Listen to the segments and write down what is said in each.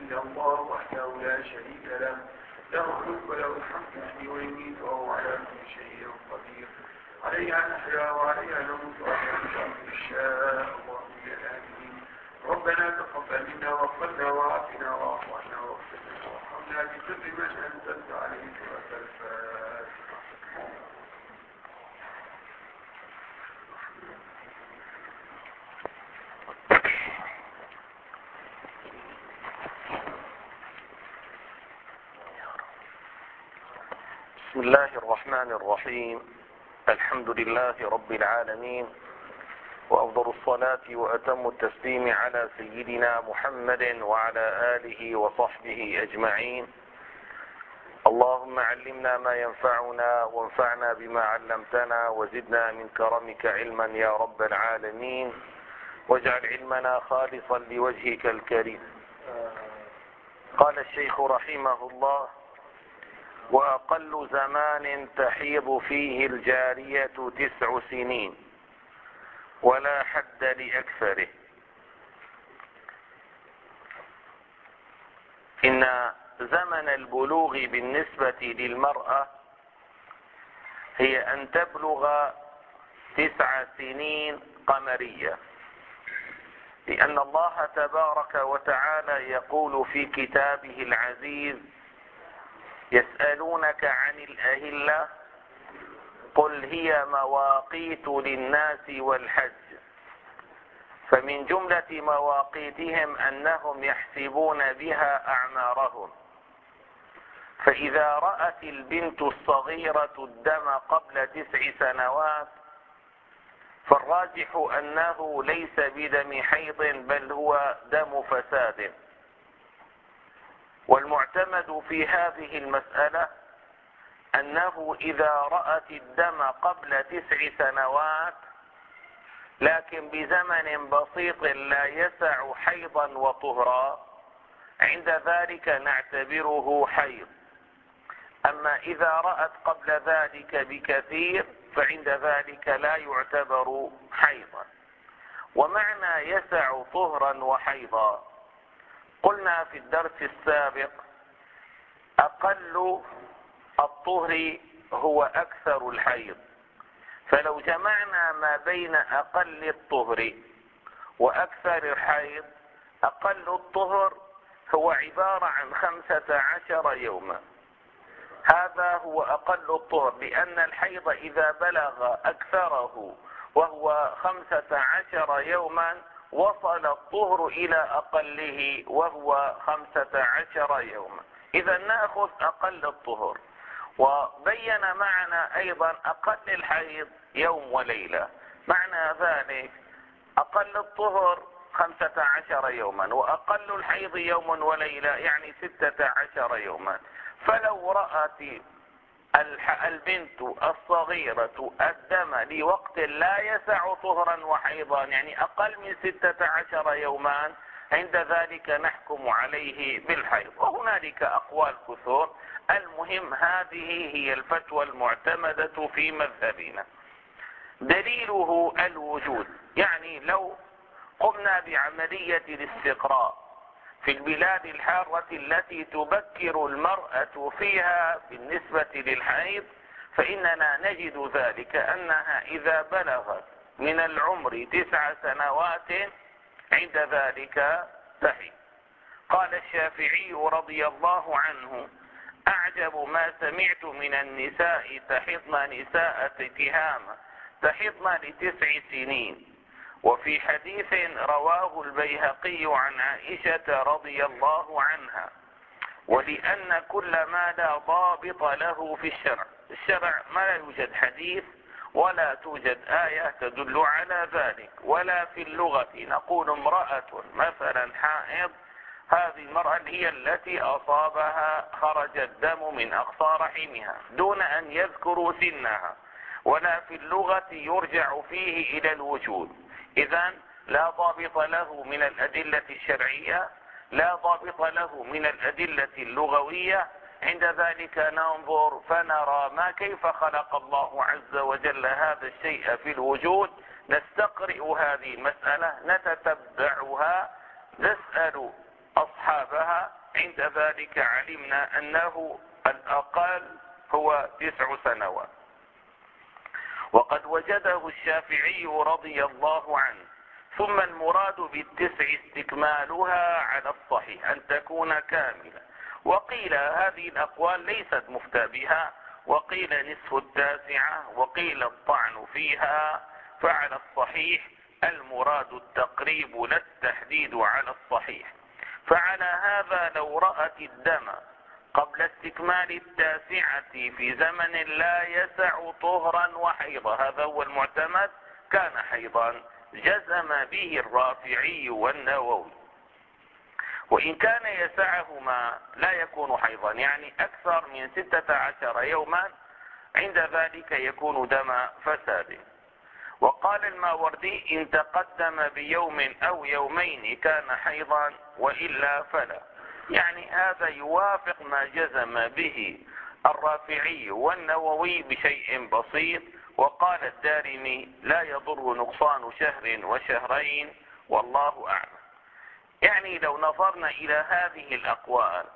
إلا الله وحده لا شريك له، له الملك وله الحمد يحيي ويميت وهو على كل شيء قدير. عليه أن نحيا وعليه أن نموت وعليه إن شاء الله من الآمنين. ربنا تقبل منا واغفر لنا وعافنا واعف عنا واغفر لنا وارحمنا بكل من أنزلت عليه سورة الفاتحة. بسم الله الرحمن الرحيم. الحمد لله رب العالمين، وأفضل الصلاة وأتم التسليم على سيدنا محمد وعلى آله وصحبه أجمعين. اللهم علمنا ما ينفعنا وانفعنا بما علمتنا وزدنا من كرمك علما يا رب العالمين، واجعل علمنا خالصا لوجهك الكريم. قال الشيخ رحمه الله: وأقل زمان تحيض فيه الجارية 9 سنين ولا حد لأكثره. إن زمن البلوغ بالنسبة للمرأة هي أن تبلغ 9 سنين قمرية، لأن الله تبارك وتعالى يقول في كتابه العزيز: يسألونك عن الأهلة قل هي مواقيت للناس والحج. فمن جملة مواقيتهم أنهم يحسبون بها أعمارهم، فإذا رأت البنت الصغيرة الدم قبل 9 سنوات فالراجح أنه ليس بدم حيض بل هو دم فساد. والمعتمد في هذه المسألة أنه إذا رأت الدم قبل 9 سنوات لكن بزمن بسيط لا يسع حيضا وطهرا، عند ذلك نعتبره حيض. أما إذا رأت قبل ذلك بكثير فعند ذلك لا يعتبر حيضا. ومعنى يسع طهرا وحيضا، قلنا في الدرس السابق: أقل الطهر هو أكثر الحيض. فلو جمعنا ما بين أقل الطهر وأكثر الحيض، أقل الطهر هو عبارة عن 15 يوما. هذا هو أقل الطهر، لأن الحيض إذا بلغ أكثره وهو 15 يوما وصل الطهر إلى أقله وهو 15 يوما. إذا نأخذ أقل الطهر. وبين معنا أيضا أقل الحيض يوم وليلة. معنى ذلك أقل الطهر 15 يوما وأقل الحيض يوم وليلة، يعني 16 يوما. فلو رأت البنت الصغيرة الدم لوقت لا يسع طهرا وحيضا، يعني أقل من 16 يوما، عند ذلك نحكم عليه بالحيض. وهنالك أقوال كثر، المهم هذه هي الفتوى المعتمدة في مذهبنا. دليله الوجود، يعني لو قمنا بعملية الاستقراء في البلاد الحارة التي تبكر المرأة فيها بالنسبة للحيض، فإننا نجد ذلك أنها إذا بلغت من العمر 9 سنوات عند ذلك تحيض. قال الشافعي رضي الله عنه: أعجب ما سمعت من النساء تحضن نساء تهامة تحضن ل9 سنين. وفي حديث رواه البيهقي عن عائشة رضي الله عنها: ولأن كل ما لا ضابط له في الشرع ما لا يوجد حديث ولا توجد آية تدل على ذلك، ولا في اللغة نقول امرأة مثلا حائض، هذه المرأة هي التي أصابها خرج الدم من أقصى رحمها دون أن يذكروا سنها، ولا في اللغة يرجع فيه إلى الوجود. إذن لا ضابط له من الأدلة الشرعية، لا ضابط له من الأدلة اللغوية. عند ذلك ننظر فنرى ما كيف خلق الله عز وجل هذا الشيء في الوجود، نستقرئ هذه المسألة، نتتبعها، نسأل أصحابها، عند ذلك علمنا أنه الأقل هو 9 سنوات. وقد وجده الشافعي رضي الله عنه. ثم المراد بالتسع استكمالها على الصحيح أن تكون كاملة. وقيل هذه الأقوال ليست مفتى بها، وقيل نصف التاسعة، وقيل الطعن فيها. فعلى الصحيح المراد التقريب لا التحديد على الصحيح. فعلى هذا لو رأت الدم قبل استكمال التاسعة في زمن لا يسع طهرا وحيضا، هذا هو المعتمد، كان حيضا، جزم به الرافعي والنووي. وإن كان يسعهما لا يكون حيضا، يعني أكثر من 16 يوما، عند ذلك يكون دم فساد. وقال الماوردي إن تقدم بيوم أو يومين كان حيضا وإلا فلا. يعني هذا يوافق ما جزم به الرافعي والنووي بشيء بسيط. وقال الدارمي لا يضر نقصان شهر وشهرين والله أعلم. يعني لو نظرنا إلى هذه الأقوال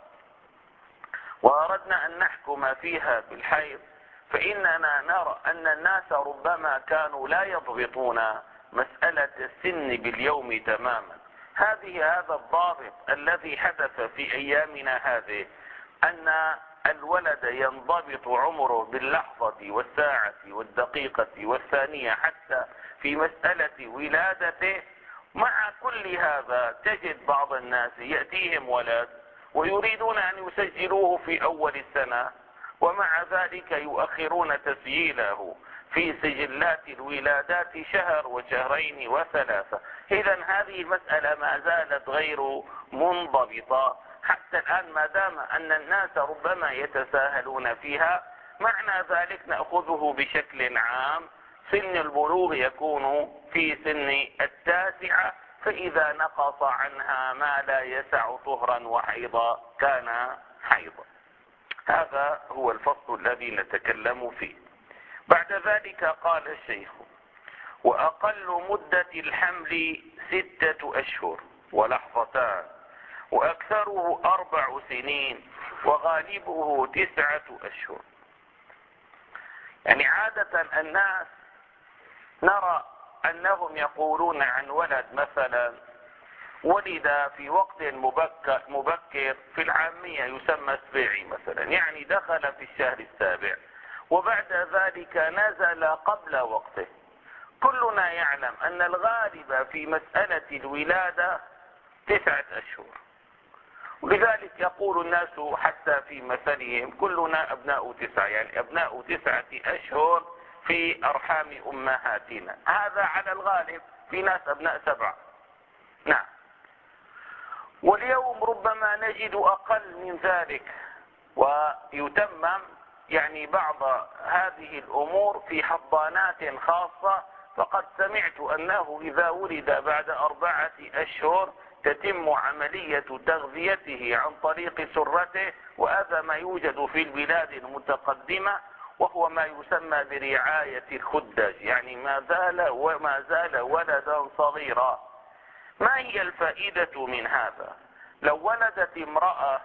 وأردنا أن نحكم فيها بالحيض، فإننا نرى أن الناس ربما كانوا لا يضبطون مسألة السن باليوم تماما. هذا الضابط الذي حدث في أيامنا هذه، أن الولد ينضبط عمره باللحظة والساعة والدقيقة والثانية حتى في مسألة ولادته. مع كل هذا تجد بعض الناس يأتيهم ولد ويريدون أن يسجلوه في أول السنة، ومع ذلك يؤخرون تسجيله في سجلات الولادات شهر وشهرين وثلاثة. إذا هذه المسألة ما زالت غير منضبطة حتى الآن، ما دام أن الناس ربما يتساهلون فيها. معنى ذلك نأخذه بشكل عام، سن البلوغ يكون في سن 9، فإذا نقص عنها ما لا يسع طهرا وحيضا كان حيضا. هذا هو الفصل الذي نتكلم فيه. بعد ذلك قال الشيخ وأقل مدة الحمل 6 أشهر ولحظتان، وأكثره 4 سنين، وغالبه 9 أشهر. يعني عادة الناس نرى أنهم يقولون عن ولد مثلا ولد في وقت مبكر، في العامية يسمى سبيعي مثلا، يعني دخل في الشهر 7 وبعد ذلك نزل قبل وقته. كلنا يعلم أن الغالب في مسألة الولادة 9 أشهر، ولذلك يقول الناس حتى في مثلهم كلنا أبناء 9، يعني أبناء 9 أشهر في أرحام أمهاتنا. هذا على الغالب، في ناس أبناء 7. نعم. واليوم ربما نجد أقل من ذلك، ويتمم يعني بعض هذه الأمور في حضانات خاصة. فقد سمعت أنه إذا ولد بعد 4 أشهر تتم عملية تغذيته عن طريق سرته، وهذا ما يوجد في البلاد المتقدمة، وهو ما يسمى برعاية الخدج، يعني ما زال ولدا صغيرا. ما هي الفائدة من هذا؟ لو ولدت امرأة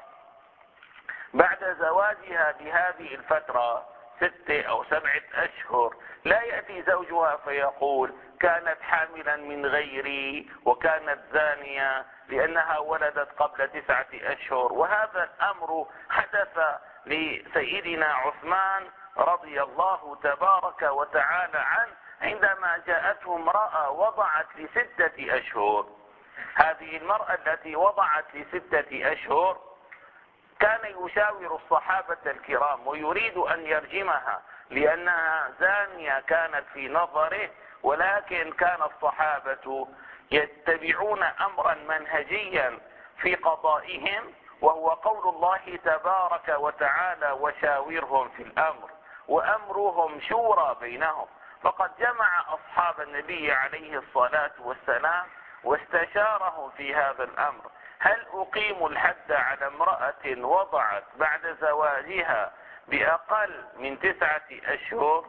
بعد زواجها بهذه الفترة 6 أو 7 أشهر، لا يأتي زوجها فيقول كانت حاملا من غيري وكانت زانية لأنها ولدت قبل 9 أشهر. وهذا الأمر حدث لسيدنا عثمان رضي الله تبارك وتعالى عنه عندما جاءته امرأة وضعت ل6 أشهر. هذه المرأة التي وضعت ل6 أشهر كان يشاور الصحابة الكرام ويريد أن يرجمها لأنها زانية كانت في نظره، ولكن كان الصحابة يتبعون أمرا منهجيا في قضائهم، وهو قول الله تبارك وتعالى وشاورهم في الأمر وأمرهم شورى بينهم. فقد جمع أصحاب النبي عليه الصلاة والسلام واستشارهم في هذا الأمر. هل أقيم الحد على امرأة وضعت بعد زواجها بأقل من 9 أشهر؟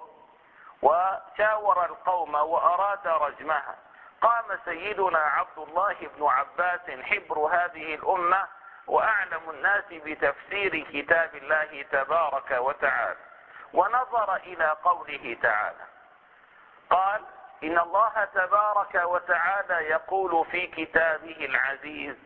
وشاور القوم وأراد رجمها. قام سيدنا عبد الله بن عباس حبر هذه الأمة وأعلم الناس بتفسير كتاب الله تبارك وتعالى، ونظر إلى قوله تعالى، قال إن الله تبارك وتعالى يقول في كتابه العزيز: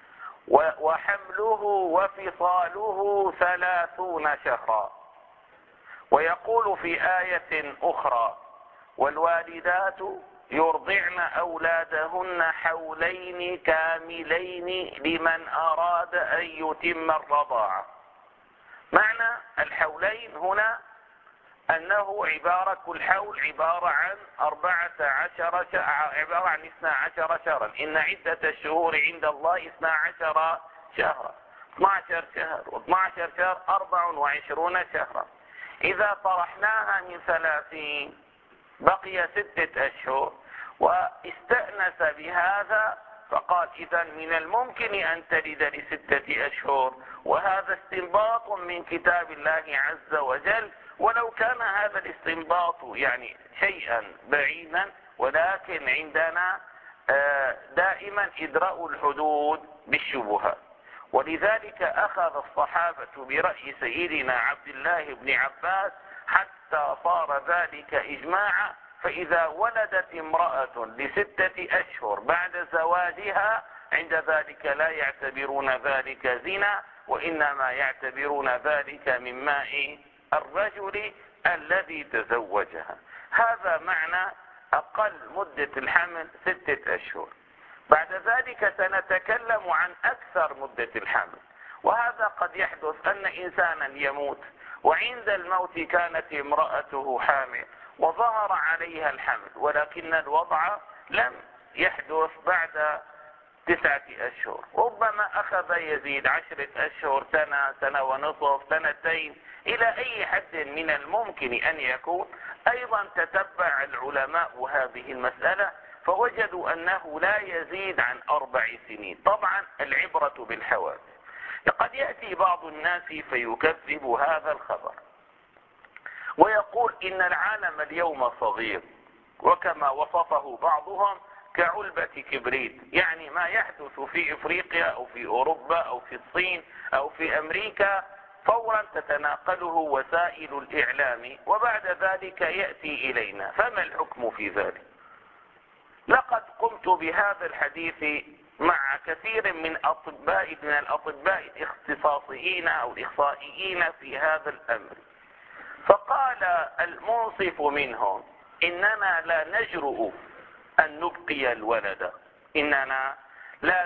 وحمله وفصاله 30 شهرا. ويقول في آية أخرى: والوالدات يرضعن أولادهن حولين كاملين لمن أراد أن يتم الرضاعة. معنى الحولين هنا أنه كل حول عبارة عن 12 شهرا. إن عدة الشهور عند الله 12 شهرا. 12 شهر و12 شهر 24 شهرا. إذا طرحناها من 30 بقي 6 أشهر، واستأنس بهذا فقال إذا من الممكن أن تلد ل6 أشهر، وهذا استنباط من كتاب الله عز وجل، ولو كان هذا الاستنباط يعني شيئا بعيدا، ولكن عندنا دائما إدراء الحدود بالشبهات. ولذلك أخذ الصحابة برأي سيدنا عبد الله بن عباس حتى صار ذلك إجماعا. فإذا ولدت امرأة ل6 أشهر بعد زواجها، عند ذلك لا يعتبرون ذلك زنا، وإنما يعتبرون ذلك من ماء الرجل الذي تزوجها. هذا معنى أقل مدة الحمل 6 أشهر. بعد ذلك سنتكلم عن أكثر مدة الحمل، وهذا قد يحدث أن إنسانا يموت وعند الموت كانت امرأته حامل وظهر عليها الحمل، ولكن الوضع لم يحدث بعد 9 أشهر، ربما أخذ يزيد 10 أشهر، سنة، سنة ونصف، 2 إلى أي حد من الممكن أن يكون. أيضا تتبع العلماء هذه المسألة فوجدوا أنه لا يزيد عن 4 سنين. طبعا العبرة بالحوادث. قد يأتي بعض الناس فيكذب هذا الخبر ويقول إن العالم اليوم صغير، وكما وصفه بعضهم كعلبة كبريت، يعني ما يحدث في إفريقيا أو في أوروبا أو في الصين أو في أمريكا فورا تتناقله وسائل الإعلام، وبعد ذلك يأتي إلينا. فما الحكم في ذلك؟ لقد قمت بهذا الحديث مع كثير من الأطباء الاختصاصيين أو الإخصائيين في هذا الأمر، فقال المنصف منهم: إننا لا نجرؤ أن نبقي الولد، إننا لا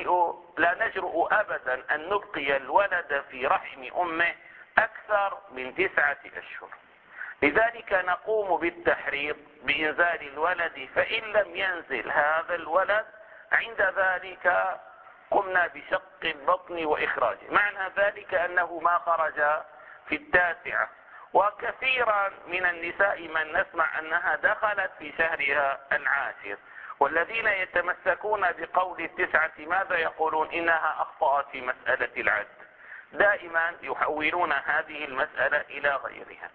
نجرؤ أبدا أن نبقي الولد في رحم أمه أكثر من 9 أشهر. لذلك نقوم بالتحريض بإنزال الولد، فإن لم ينزل هذا الولد عند ذلك قمنا بشق البطن وإخراجه. معنى ذلك أنه ما خرج في 9. وكثيرا من النساء من نسمع أنها دخلت في شهرها العاشر، والذين يتمسكون بقول 9 ماذا يقولون؟ إنها أخطأت في مسألة العد. دائما يحولون هذه المسألة إلى غيرها.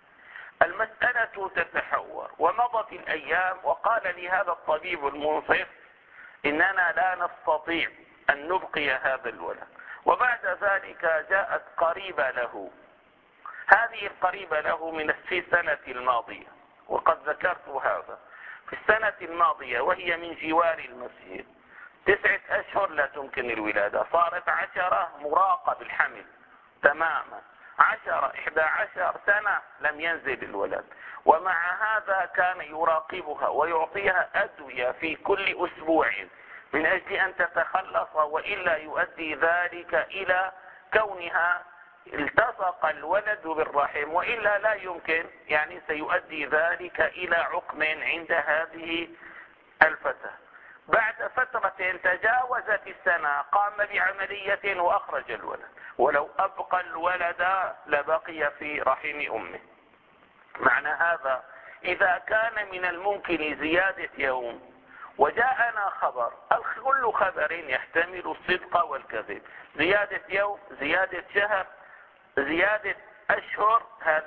المسألة تتحور، ومضت الأيام وقال لي هذا الطبيب المنصف: إننا لا نستطيع أن نبقي هذا الولد. وبعد ذلك جاءت قريبة له، هذه القريبة له في السنة الماضية، وقد ذكرت هذا في السنة الماضية، وهي من جوار المسجد. 9 أشهر لا تمكن الولادة، صارت 10 مراقب الحمل تماما، 10 11 سنة لم ينزل الولد، ومع هذا كان يراقبها ويعطيها أدوية في كل أسبوع من أجل أن تتخلص، وإلا يؤدي ذلك إلى كونها التصق الولد بالرحم، وإلا لا يمكن، يعني سيؤدي ذلك إلى عقم عند هذه الفتاة. بعد فترة تجاوزت السنة قام بعملية وأخرج الولد، ولو أبقى الولد لبقي في رحم أمه. معنى هذا إذا كان من الممكن زيادة يوم وجاءنا خبر، كل خبر يحتمل الصدق والكذب، زيادة يوم، زيادة شهر، زيادة أشهر،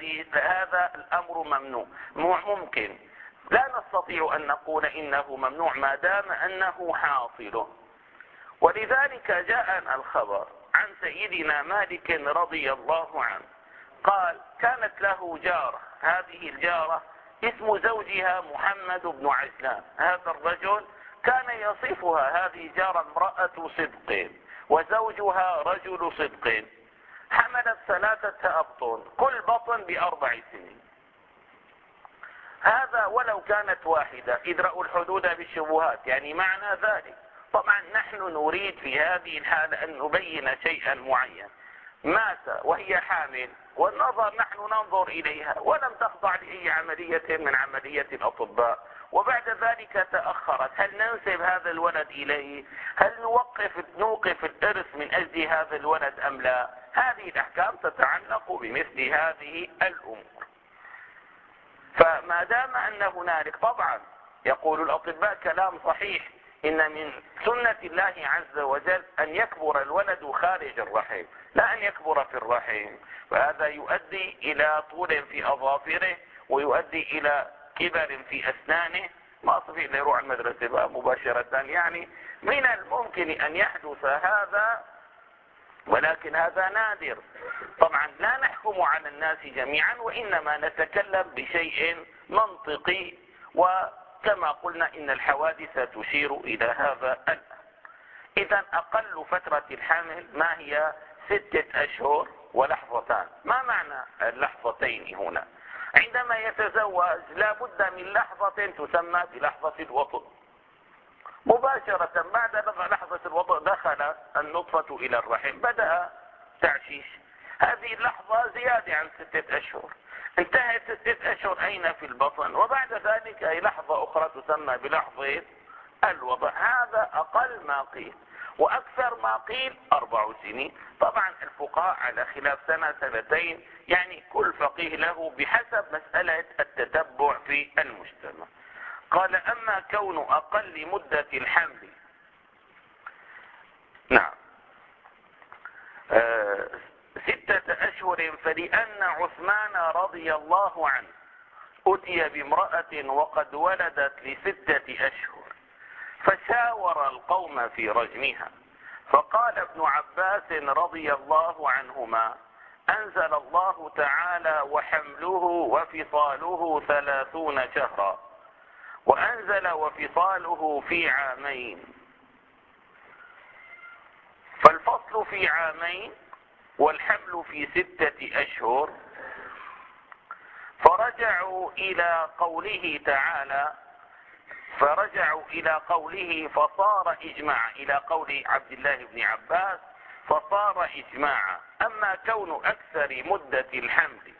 هذا الأمر ممنوع. ممكن، لا نستطيع أن نقول إنه ممنوع ما دام أنه حاصل. ولذلك جاءنا الخبر عن سيدنا مالك رضي الله عنه قال كانت له جارة، هذه الجارة اسم زوجها محمد بن عجلان. هذا الرجل كان يصفها هذه جارة امرأة صدق وزوجها رجل صدق. حملت 3 أبطن، كل بطن ب4 سنين. هذا ولو كانت واحدة، ادرأوا الحدود بالشبهات، يعني معنى ذلك. طبعا نحن نريد في هذه الحالة أن نبين شيئا معين. مات وهي حامل، والنظر نحن ننظر إليها ولم تخضع لأي عملية من عملية الأطباء، وبعد ذلك تأخرت، هل ننسب هذا الولد إليه؟ هل نوقف الإرث من أجل هذا الولد أم لا؟ هذه الأحكام تتعلق بمثل هذه الأمور. فما دام أن هنالك، طبعا يقول الأطباء كلام صحيح، إن من سنة الله عز وجل أن يكبر الولد خارج الرحم، لا أن يكبر في الرحم، وهذا يؤدي إلى طول في أظافره ويؤدي إلى كبر في أسنانه. ما أصفي إلا يروح المدرسة بقى مباشرة، يعني من الممكن أن يحدث هذا، ولكن هذا نادر. طبعا لا نحكم على الناس جميعا، وإنما نتكلم بشيء منطقي، وكما قلنا إن الحوادث تشير إلى هذا الأمر. إذا أقل فترة الحمل ما هي؟ 6 أشهر ولحظتان. ما معنى اللحظتين هنا؟ عندما يتزوج لا بد من لحظة تسمى بلحظة الوطء. مباشرة بعد لحظة الوضع دخل النطفة إلى الرحم، بدأ تعشيش. هذه اللحظة زيادة عن 6 أشهر. انتهت 6 أشهر أين؟ في البطن، وبعد ذلك أي لحظة أخرى تسمى بلحظة الوضع. هذا أقل ما قيل، وأكثر ما قيل 4 سنين. طبعا الفقهاء على خلاف 1 2، يعني كل فقيه له بحسب مسألة التتبع في المجتمع. قال أما كون أقل مدة الحمل 6 أشهر، فلأن عثمان رضي الله عنه أتي بامرأة وقد ولدت ل6 أشهر، فشاور القوم في رجمها، فقال ابن عباس رضي الله عنهما: أنزل الله تعالى: وحمله وفصاله 30 شهرا، وأنزل وفصاله في 2 عام. فالفصل في 2 عام والحمل في 6 أشهر. فرجعوا إلى قوله فصار إجماع، إلى قول عبد الله بن عباس فصار إجماعا. أما كون أكثر مدة الحمل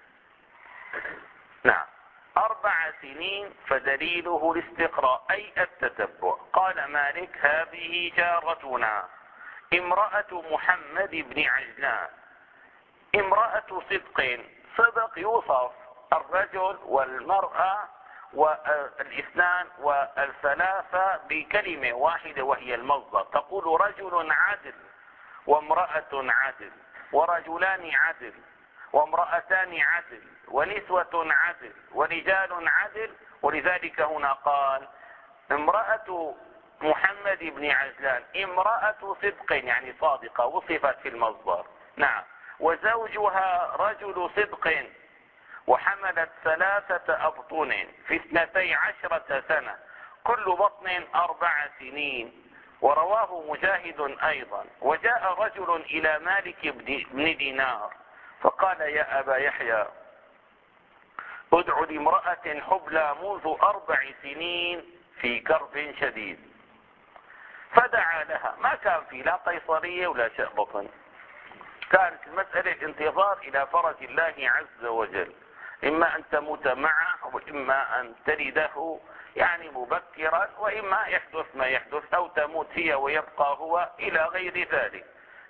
4 سنين فدليله الاستقراء، أي التتبع. قال مالك: هذه جارتنا امرأة محمد بن عجلان، امرأة صدق. صدق يوصف الرجل والمرأة والإثنان والثلاثة بكلمة واحدة وهي المصدر. تقول رجل عدل، وامرأة عدل، ورجلان عدل، وامرأتان عدل، ونسوة عدل، ورجال عدل. ولذلك هنا قال امرأة محمد بن عجلان امرأة صدق، يعني صادقة، وصفت في المصدر. وزوجها رجل صدق، وحملت 3 أبطن في 12 سنة، كل بطن 4 سنين. ورواه مجاهد أيضا. وجاء رجل إلى مالك بن دينار فقال: يا أبا يحيى، ادع لامرأة حبلى منذ 4 سنين في كرب شديد. فدعا لها، ما كان في لا قيصرية ولا شيء بطن، كانت المسألة الانتظار إلى فرج الله عز وجل، إما أن تموت معه وإما أن تلده يعني مبكرا، وإما يحدث ما يحدث، أو تموت هي ويبقى هو، إلى غير ذلك.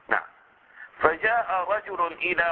فجاء رجل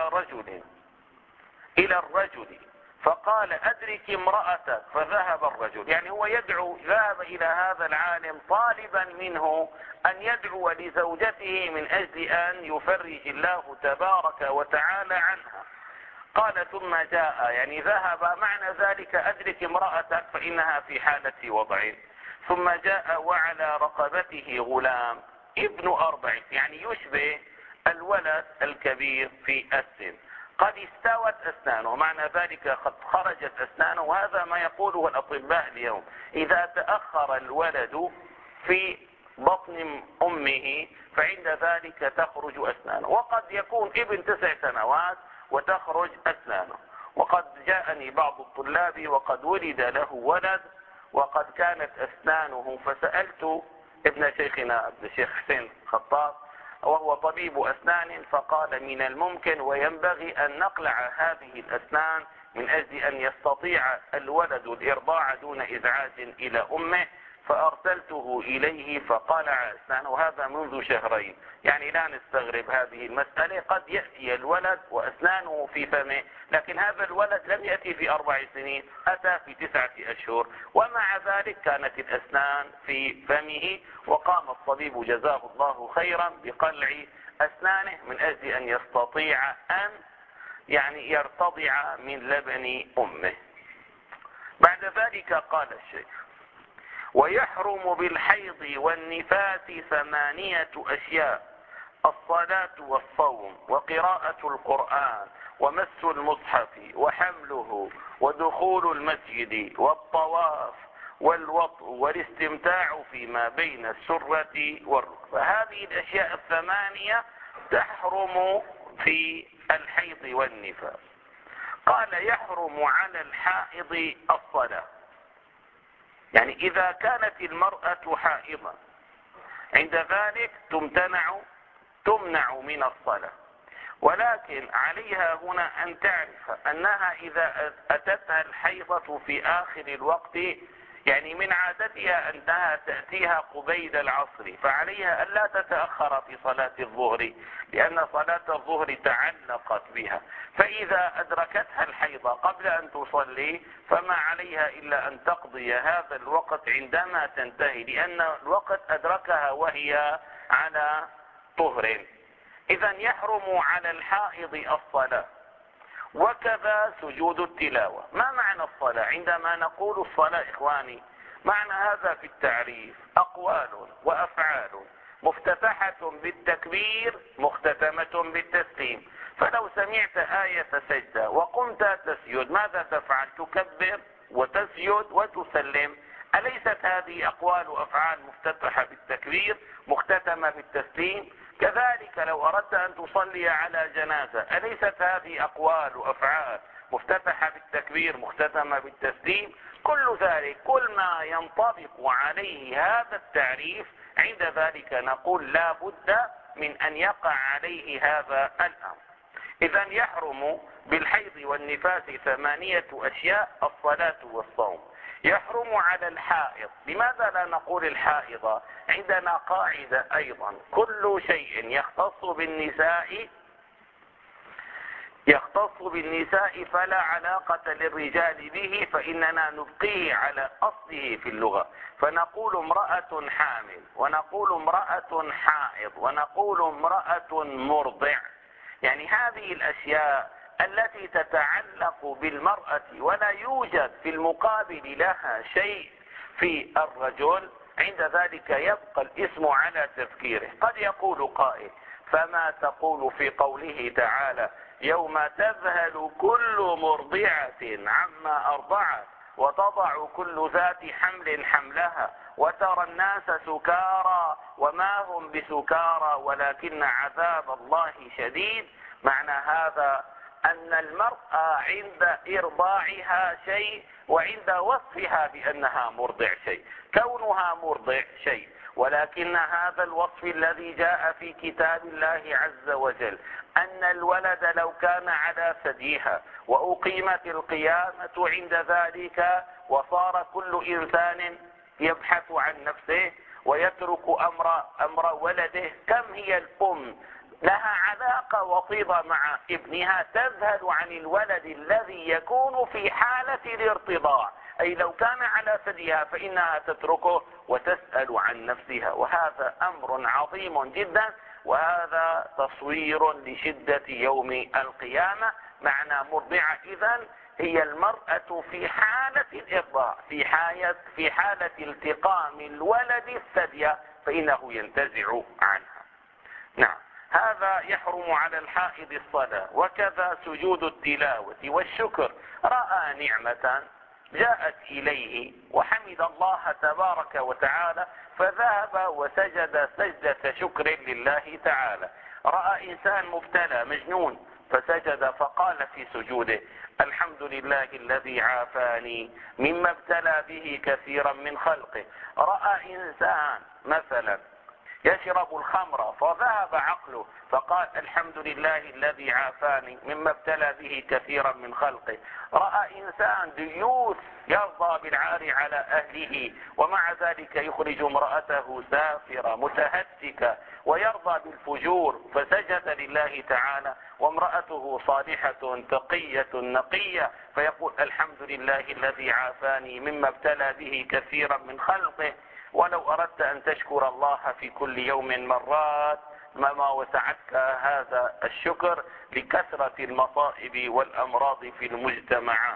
إلى الرجل فقال: أدرك امرأتك. فذهب الرجل، يعني هو ذهب إلى هذا العالم طالبا منه أن يدعو لزوجته من أجل أن يفرج الله تبارك وتعالى عنها. قال: ثم جاء، يعني ذهب، معنى ذلك أدرك امرأتك فإنها في حالة وضع. ثم جاء وعلى رقبته غلام ابن 4، يعني يشبه الولد الكبير في السن قد استوت أسنانه، معنى ذلك قد خرجت أسنانه، وهذا ما يقوله الأطباء اليوم. إذا تأخر الولد في بطن أمه فعند ذلك تخرج أسنانه، وقد يكون ابن 9 سنوات وتخرج أسنانه. وقد جاءني بعض الطلاب وقد ولد له ولد وقد كانت أسنانه، فسألت ابن شيخنا ابن الشيخ حسين خطاب وهو طبيب أسنان، فقال من الممكن وينبغي أن نقلع هذه الأسنان من أجل أن يستطيع الولد الإرضاع دون إزعاج إلى أمه. فأرسلته إليه فقلع أسنانه، هذا منذ شهرين. يعني لا نستغرب هذه المسألة، قد يأتي الولد وأسنانه في فمه، لكن هذا الولد لم يأتي في 4 سنين، أتى في 9 أشهر، ومع ذلك كانت الأسنان في فمه. وقام الطبيب جزاه الله خيرا بقلع أسنانه من أجل أن يستطيع أن يرتضع من لبن أمه. بعد ذلك قال الشيخ: ويحرم بالحيض والنفاس 8 أشياء: الصلاة والصوم وقراءة القرآن ومس المصحف وحمله ودخول المسجد والطواف والوطء والاستمتاع فيما بين السرة والركبة. هذه الأشياء 8 تحرم في الحيض والنفاس. قال: يحرم على الحائض الصلاة، يعني إذا كانت المرأة حائضا عند ذلك تمنع من الصلاة، ولكن عليها هنا أن تعرف أنها إذا أتتها الحيضة في آخر الوقت، يعني من عادتها أنها تأتيها قبيل العصر، فعليها ألا تتأخر في صلاة الظهر لأن صلاة الظهر تعلقت بها. فإذا أدركتها الحيضة قبل أن تصلي فما عليها إلا أن تقضي هذا الوقت عندما تنتهي، لأن الوقت أدركها وهي على طهر. إذا يحرم على الحائض الصلاة، وكذا سجود التلاوة. ما معنى الصلاة؟ عندما نقول الصلاة إخواني، معنى هذا في التعريف أقوال وأفعال مفتتحة بالتكبير مختتمة بالتسليم. فلو سمعت آية سجدة وقمت تسجد ماذا تفعل؟ تكبر وتسجد وتسلم. أليست هذه أقوال وأفعال مفتتحة بالتكبير مختتمة بالتسليم؟ كذلك لو أردت أن تصلي على جنازة أليست هذه أقوال وأفعال مفتتحة بالتكبير مختتمة بالتسليم؟ كل ذلك، كل ما ينطبق عليه هذا التعريف عند ذلك نقول لا بد من أن يقع عليه هذا الأمر. إذا يحرم بالحيض والنفاس 8 أشياء: الصلاة والصوم. يحرم على الحائض. لماذا لا نقول الحائضة؟ عندنا قاعدة أيضا: كل شيء يختص بالنساء فلا علاقة للرجال به، فإننا نبقيه على أصله في اللغة، فنقول امرأة حامل، ونقول امرأة حائض، ونقول امرأة مرضع. يعني هذه الأشياء التي تتعلق بالمرأة ولا يوجد في المقابل لها شيء في الرجل، عند ذلك يبقى الاسم على تذكيره. قد يقول قائل: فما تقول في قوله تعالى: يوم تذهل كل مرضعة عما أرضعت وتضع كل ذات حمل حملها وترى الناس سكارى وما هم بسكارى ولكن عذاب الله شديد؟ معنى هذا أن المرأة عند إرضاعها شيء، وعند وصفها بأنها مرضع شيء. كونها مرضع شيء، ولكن هذا الوصف الذي جاء في كتاب الله عز وجل أن الولد لو كان على ثديها وأقيمت القيامة عند ذلك وصار كل إنسان يبحث عن نفسه ويترك أمر ولده، كم هي الأم لها علاقة وطيدة مع ابنها تذهل عن الولد الذي يكون في حالة الارتضاع، أي لو كان على ثديها فإنها تتركه وتسأل عن نفسها. وهذا أمر عظيم جدا، وهذا تصوير لشدة يوم القيامة. معنى مرضعة إذن هي المرأة في حالة الإرضاع، في حالة التقام الولد الثدي، فإنه ينتزع عنها. نعم. هذا يحرم على الحائض الصلاة. وكذا سجود التلاوة والشكر، رأى نعمة جاءت إليه وحمد الله تبارك وتعالى فذهب وسجد سجدة شكر لله تعالى. رأى إنسان مبتلى مجنون فسجد فقال في سجوده: الحمد لله الذي عافاني مما ابتلى به كثيرا من خلقه. رأى إنسان مثلا يشرب الخمر فذهب عقله فقال: الحمد لله الذي عافاني مما ابتلى به كثيرا من خلقه. رأى إنسان ديوث يرضى بالعار على أهله ومع ذلك يخرج امرأته سافرة متهتكة ويرضى بالفجور فسجد لله تعالى وامرأته صالحة تقية نقية فيقول: الحمد لله الذي عافاني مما ابتلى به كثيرا من خلقه. ولو أردت أن تشكر الله في كل يوم مرات ما وسعتك هذا الشكر لكثرة المصائب والأمراض في المجتمع.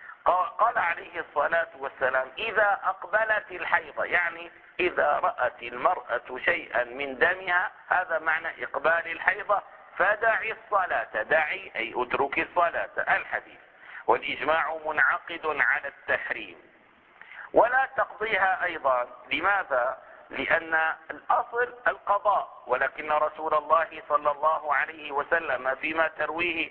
قال عليه الصلاة والسلام: إذا أقبلت الحيضة، يعني إذا رأت المرأة شيئا من دمها، هذا معنى إقبال الحيضة، فدعي الصلاة. دعي أي اتركي الصلاة. الحديث والإجماع منعقد على التحريم ولا تقضيها أيضا. لماذا؟ لأن الأصل القضاء، ولكن رسول الله صلى الله عليه وسلم فيما ترويه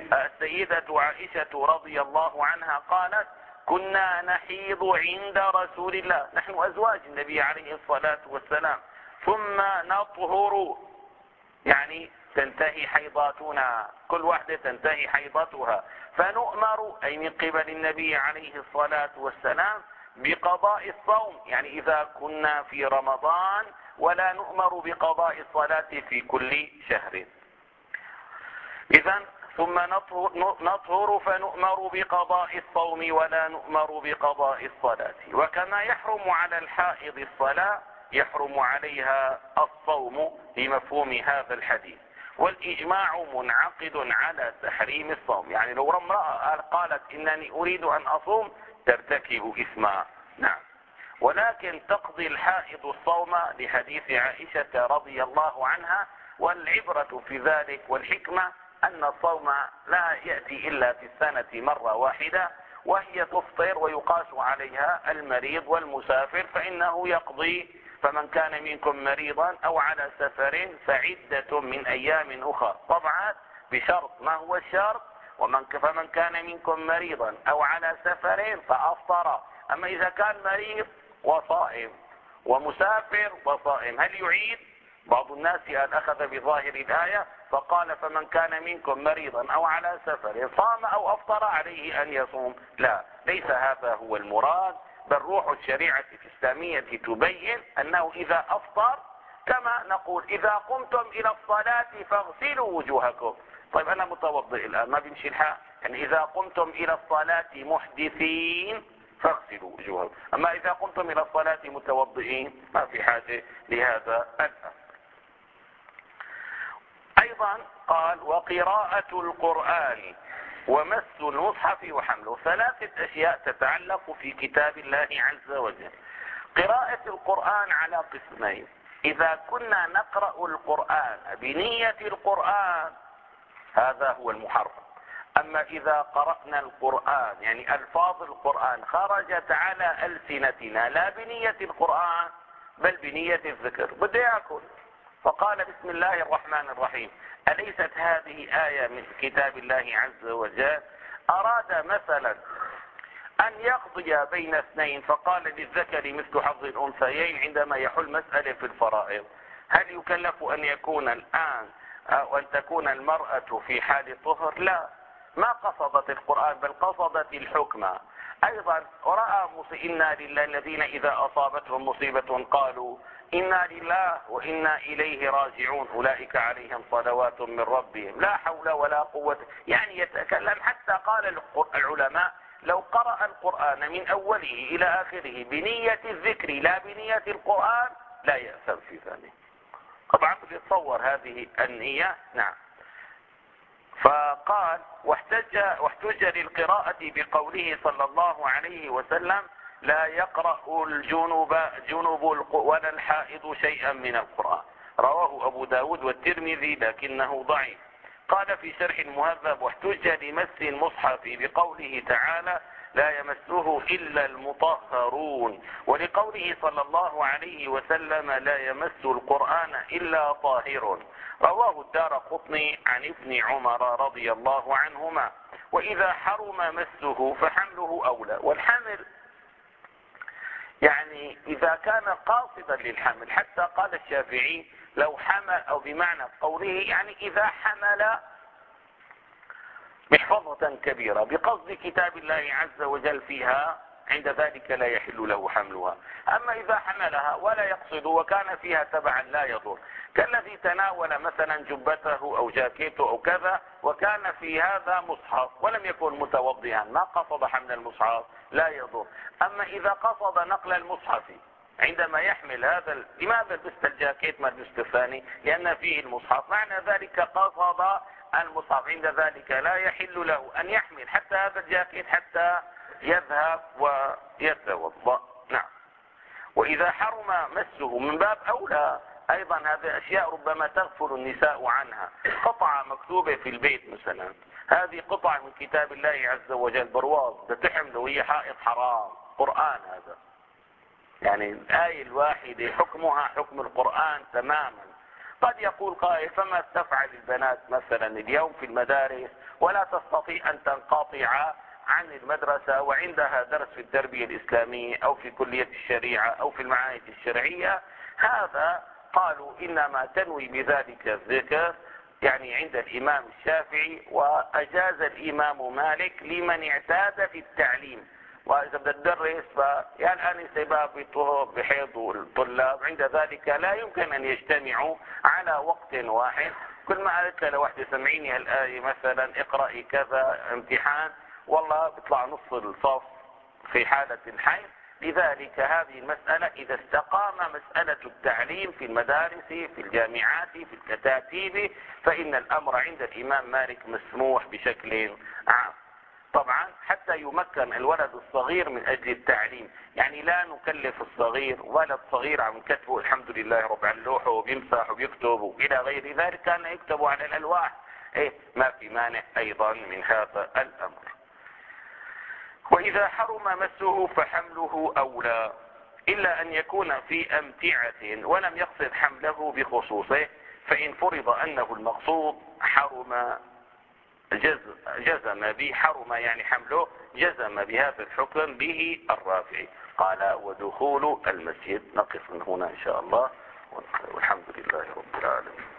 السيدة عائشة رضي الله عنها قالت: كنا نحيض عند رسول الله، نحن أزواج النبي عليه الصلاة والسلام، ثم نطهر، يعني تنتهي حيضاتنا، كل واحدة تنتهي حيضتها، فنؤمر أي من قبل النبي عليه الصلاة والسلام بقضاء الصوم، يعني إذا كنا في رمضان، ولا نؤمر بقضاء الصلاة في كل شهر. إذا ثم نطهر فنؤمر بقضاء الصوم ولا نؤمر بقضاء الصلاة. وكما يحرم على الحائض الصلاة يحرم عليها الصوم بمفهوم هذا الحديث. والإجماع منعقد على تحريم الصوم، يعني لو امرأة قالت إنني أريد أن أصوم ترتكب إثما. نعم. ولكن تقضي الحائض الصوم لحديث عائشة رضي الله عنها، والعبرة في ذلك والحكمة أن الصوم لا يأتي إلا في السنة مرة واحدة، وهي تفطر ويقاس عليها المريض والمسافر فإنه يقضي. فمن كان منكم مريضا أو على سفر فعدة من أيام أخرى، طبعا بشرط. ما هو الشرط؟ فمن كان منكم مريضا أو على سفر فأفطر. أما إذا كان مريض وصائم ومسافر وصائم هل يعيد؟ بعض الناس أخذ بظاهر الآية فقال: فمن كان منكم مريضا أو على سفر صام أو أفطر عليه أن يصوم. لا، ليس هذا هو المراد، بل روح الشريعة الإسلامية تبين أنه إذا أفطر، كما نقول إذا قمتم إلى الصلاة فاغسلوا وجوهكم. طيب أنا متوضئ الآن ما بيمشي الحال، يعني إذا قمتم إلى الصلاة محدثين فاغسلوا وجوهكم. أما إذا قمتم إلى الصلاة متوضئين ما في حاجة لهذا الأمر. أيضا قال: وقراءة القرآن ومس المصحف وحمله. ثلاثة أشياء تتعلق في كتاب الله عز وجل. قراءة القرآن على قسمين: إذا كنا نقرأ القرآن بنية القرآن هذا هو المحرم. أما إذا قرأنا القرآن يعني ألفاظ القرآن خرجت على ألسنتنا لا بنية القرآن بل بنية الذكر، بدي أكل فقال: بسم الله الرحمن الرحيم، أليست هذه آية من كتاب الله عز وجل؟ أراد مثلا أن يقضي بين اثنين فقال: للذكر مثل حظ الأنثيين عندما يحل مسألة في الفرائض، هل يكلف أن يكون الآن أو أن تكون المرأة في حال طهر؟ لا، ما قصدت القرآن بل قصدت الحكمة. أيضا رأى إنا لله الذين إذا أصابتهم مصيبة قالوا إنا لله وإنا إليه راجعون أولئك عليهم صلوات من ربهم لا حول ولا قوة، يعني يتكلم. حتى قال العلماء: لو قرأ القرآن من أوله إلى آخره بنية الذكر لا بنية القرآن لا يأثم في ذلك. طبعا تتصور هذه النية. نعم. فقال: واحتج للقراءة بقوله صلى الله عليه وسلم: لا يقرأ الجنب ولا الحائض شيئا من القرآن. رواه أبو داود والترمذي لكنه ضعيف. قال في شرح المهذب: واحتج لمس المصحف بقوله تعالى: لا يمسه إلا المطهرون، ولقوله صلى الله عليه وسلم: لا يمس القرآن إلا طاهر. رواه الدارقطني عن ابن عمر رضي الله عنهما. وإذا حرم مسه فحمله أولى. والحمل يعني إذا كان قاصدا للحمل، حتى قال الشافعي: لو حمل، أو بمعنى قوله يعني إذا حمل محفظة كبيرة بقصد كتاب الله عز وجل فيها، عند ذلك لا يحل له حملها. أما إذا حملها ولا يقصد وكان فيها تبعا لا يضر، كالذي تناول مثلا جبته أو جاكيته أو كذا وكان في هذا مصحف ولم يكن متوضئا، ما قصد حمل المصحف، لا يضر. أما إذا قصد نقل المصحف عندما يحمل هذا، لماذا لبست الجاكيت ما لبست الثاني؟ لأن فيه المصحف، معنى ذلك قصد المصحف، عند ذلك لا يحل له أن يحمل حتى هذا الجاكيت حتى يذهب ويتوضأ. نعم. وإذا حرم مسه من باب أولى أيضا، هذه أشياء ربما تغفل النساء عنها. قطعة مكتوبة في البيت مثلا، هذه قطعة من كتاب الله عز وجل، برواز بتحمله وهي حائط حرام، قرآن هذا، يعني الآية الواحدة حكمها حكم القرآن تماما. قد يقول قائل: فما تفعل البنات مثلا اليوم في المدارس ولا تستطيع أن تنقطع عن المدرسة وعندها درس في التربية الإسلامية أو في كلية الشريعة أو في المعاهد الشرعية؟ هذا قالوا إنما تنوي بذلك الذكر يعني عند الإمام الشافعي، وأجاز الإمام مالك لمن اعتاد في التعليم. وإذا بدها تدرس فيا الآنسة بحيض الطلاب، عند ذلك لا يمكن أن يجتمعوا على وقت واحد. كل ما قالت لوحدة: سمعيني هالآية مثلا، اقرأي كذا، امتحان، والله بيطلع نص الصف في حالة الحيض. لذلك هذه المسألة إذا استقام مسألة التعليم في المدارس في الجامعات في الكتاتيب، فإن الأمر عند الإمام مالك مسموح بشكل عام. طبعا حتى يمكن الولد الصغير من أجل التعليم، يعني لا نكلف الصغير، ولد صغير عم كتبه الحمد لله رب اللوحه وبيمسح وبيكتب وإلى غير ذلك، كان يكتب على الألواح، ما في مانع أيضا من هذا الأمر. وإذا حرم مسه فحمله أولى، إلا أن يكون في أمتعة ولم يقصد حمله بخصوصه، فإن فرض أنه المقصود حرم جزم به، حرم يعني حمله، جزم بهذا الحكم به الرافعي. قال: ودخول المسجد. نقف هنا إن شاء الله، والحمد لله رب العالمين.